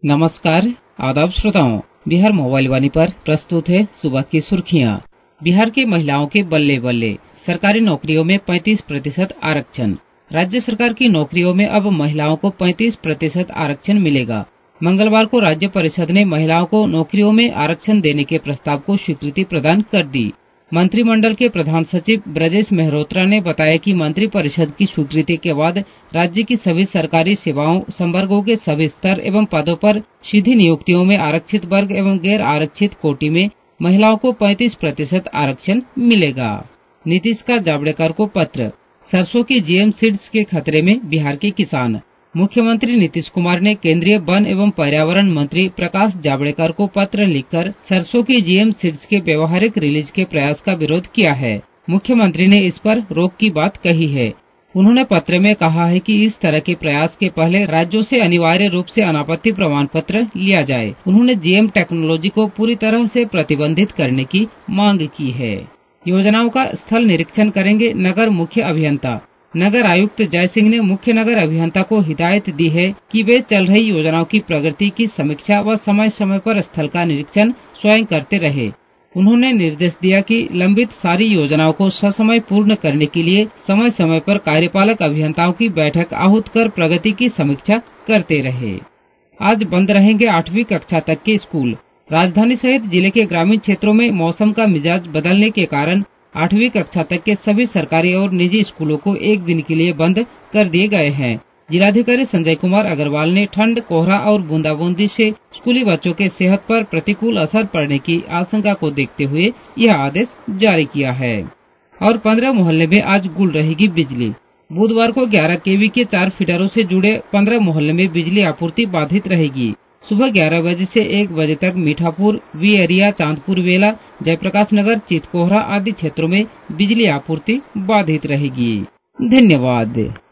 नमस्कार, आदाब श्रोताओं। बिहार मोबाइल वाणी पर प्रस्तुत है सुबह की सुर्खियां। बिहार की महिलाओं के बल्ले बल्ले, सरकारी नौकरियों में 35% आरक्षण। राज्य सरकार की नौकरियों में अब महिलाओं को 35% आरक्षण मिलेगा। मंगलवार को राज्य परिषद ने महिलाओं को नौकरियों में आरक्षण देने के प्रस्ताव को स्वीकृति प्रदान कर दी। मंत्रिमंडल के प्रधान सचिव ब्रजेश मेहरोत्रा ने बताया कि मंत्रि परिषद की स्वीकृति के बाद राज्य की सभी सरकारी सेवाओं संवर्गों के सभी स्तर एवं पदों पर सीधी नियुक्तियों में आरक्षित वर्ग एवं गैर आरक्षित कोटि में महिलाओं को 35% आरक्षण मिलेगा। नीतीश का जावड़ेकर को पत्र, सरसों की जीएम सीड्स के खतरे में बिहार के किसान। मुख्यमंत्री नीतीश कुमार ने केंद्रीय वन एवं पर्यावरण मंत्री प्रकाश जावड़ेकर को पत्र लिखकर सरसों की जीएम सीड्स के व्यवहारिक रिलीज के प्रयास का विरोध किया है। मुख्यमंत्री ने इस पर रोक की बात कही है। उन्होंने पत्र में कहा है कि इस तरह के प्रयास के पहले राज्यों से अनिवार्य रूप से अनापत्ति प्रमाण पत्र लिया जाए। उन्होंने जीएम टेक्नोलॉजी को पूरी तरह से प्रतिबंधित करने की मांग की है। योजनाओं का स्थल निरीक्षण करेंगे नगर मुख्य अभियंता। नगर आयुक्त जय सिंह ने मुख्य नगर अभियंता को हिदायत दी है कि वे चल रही योजनाओं की प्रगति की समीक्षा व समय समय पर स्थल का निरीक्षण स्वयं करते रहे। उन्होंने निर्देश दिया कि लंबित सारी योजनाओं को ससमय पूर्ण करने के लिए समय समय पर कार्यपालक अभियंताओं की बैठक आहूत कर प्रगति की समीक्षा करते रहे। आज बंद रहेंगे 8वीं कक्षा तक के स्कूल। राजधानी सहित जिले के ग्रामीण क्षेत्रों में मौसम का मिजाज बदलने के कारण 8वीं कक्षा तक के सभी सरकारी और निजी स्कूलों को एक दिन के लिए बंद कर दिए गए हैं। जिलाधिकारी संजय कुमार अग्रवाल ने ठंड, कोहरा और बूंदाबूंदी से स्कूली बच्चों के सेहत पर प्रतिकूल असर पड़ने की आशंका को देखते हुए यह आदेश जारी किया है। और 15 मोहल्ले में आज गुल रहेगी बिजली। बुधवार को 11 केवी के 4 फीडरों से जुड़े 15 मोहल्ले में बिजली आपूर्ति बाधित रहेगी। सुबह 11 बजे से 1 बजे तक मीठापुर, वी एरिया, चांदपुर वेला, जयप्रकाश नगर, चितकोहरा आदि क्षेत्रों में बिजली आपूर्ति बाधित रहेगी। धन्यवाद।